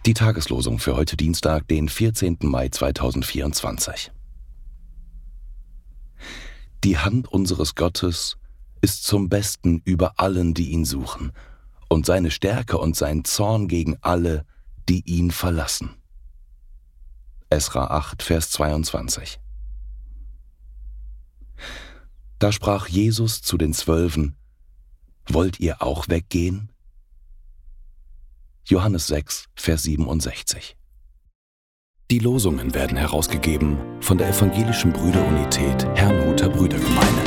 Die Tageslosung für heute Dienstag, den 14. Mai 2024. Die Hand unseres Gottes ist zum Besten über allen, die ihn suchen, und seine Stärke und sein Zorn gegen alle, die ihn verlassen. Esra 8, Vers 22. Da sprach Jesus zu den 12: Wollt ihr auch weggehen? Johannes 6, Vers 67. Die Losungen werden herausgegeben von der Evangelischen Brüderunität Herrnhuter Brüdergemeine.